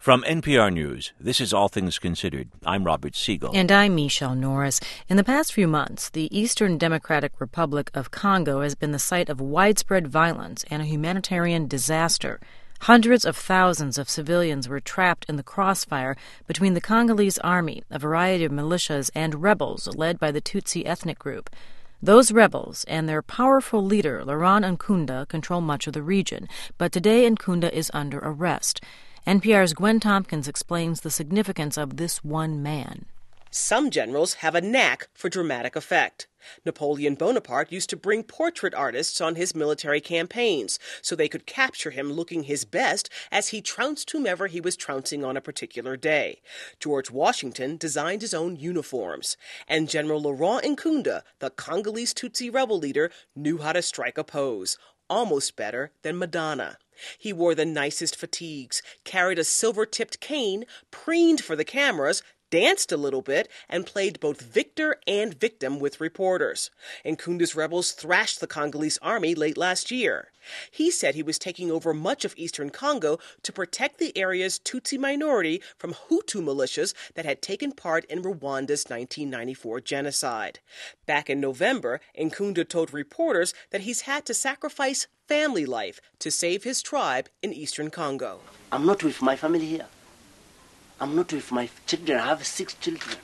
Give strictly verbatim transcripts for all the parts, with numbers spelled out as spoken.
From N P R News, this is All Things Considered. I'm Robert Siegel. And I'm Michelle Norris. In the past few months, the Eastern Democratic Republic of Congo has been the site of widespread violence and a humanitarian disaster. Hundreds of thousands of civilians were trapped in the crossfire between the Congolese army, a variety of militias, and rebels led by the Tutsi ethnic group. Those rebels and their powerful leader, Laurent Nkunda, control much of the region, but today Nkunda is under arrest. N P R's Gwen Tompkins explains the significance of this one man. Some generals have a knack for dramatic effect. Napoleon Bonaparte used to bring portrait artists on his military campaigns so they could capture him looking his best as he trounced whomever he was trouncing on a particular day. George Washington designed his own uniforms. And General Laurent Nkunda, the Congolese Tutsi rebel leader, knew how to strike a pose, almost better than Madonna. He wore the nicest fatigues, carried a silver-tipped cane, preened for the cameras, danced a little bit, and played both victor and victim with reporters. Nkunda's rebels thrashed the Congolese army late last year. He said he was taking over much of eastern Congo to protect the area's Tutsi minority from Hutu militias that had taken part in Rwanda's nineteen ninety-four genocide. Back in November, Nkunda told reporters that he's had to sacrifice family life to save his tribe in eastern Congo. I'm not with my family here. I'm not with my children. I have six children.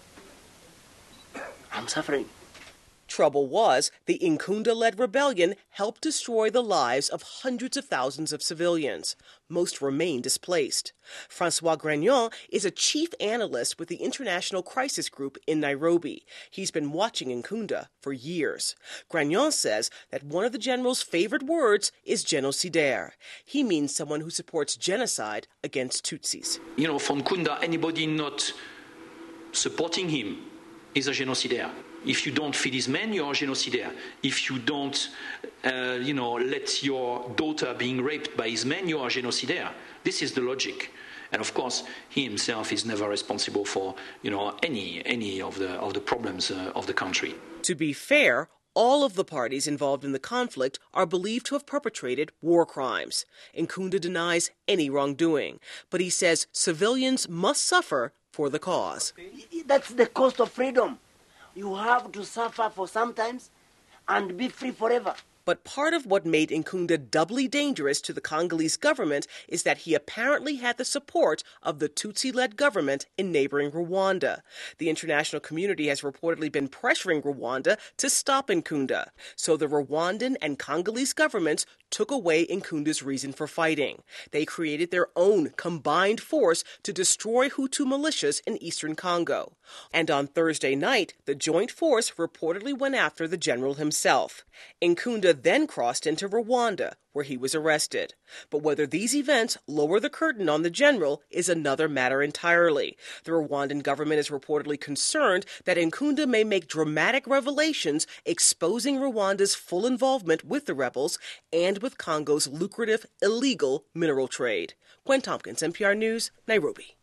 I'm suffering. Trouble was, the Nkunda-led rebellion helped destroy the lives of hundreds of thousands of civilians. Most remain displaced. Francois Gragnon is a chief analyst with the International Crisis Group in Nairobi. He's been watching Nkunda for years. Gragnon says that one of the general's favorite words is génocidaire. He means someone who supports genocide against Tutsis. You know, for Nkunda, anybody not supporting him is a génocidaire. If you don't feed his men, you're a génocidaire. If you don't, uh, you know, let your daughter being raped by his men, you are a génocidaire. This is the logic. And of course, he himself is never responsible for, you know, any any of the of the problems uh, of the country. To be fair, all of the parties involved in the conflict are believed to have perpetrated war crimes. Nkunda denies any wrongdoing, but he says civilians must suffer for the cause. That's the cost of freedom. You have to suffer for sometimes and be free forever. But part of what made Nkunda doubly dangerous to the Congolese government is that he apparently had the support of the Tutsi-led government in neighboring Rwanda. The international community has reportedly been pressuring Rwanda to stop Nkunda. So the Rwandan and Congolese governments took away Nkunda's reason for fighting. They created their own combined force to destroy Hutu militias in eastern Congo. And on Thursday night, the joint force reportedly went after the general himself. Nkunda then crossed into Rwanda, where he was arrested. But whether these events lower the curtain on the general is another matter entirely. The Rwandan government is reportedly concerned that Nkunda may make dramatic revelations exposing Rwanda's full involvement with the rebels and with Congo's lucrative illegal mineral trade. Gwen Tompkins, N P R News, Nairobi.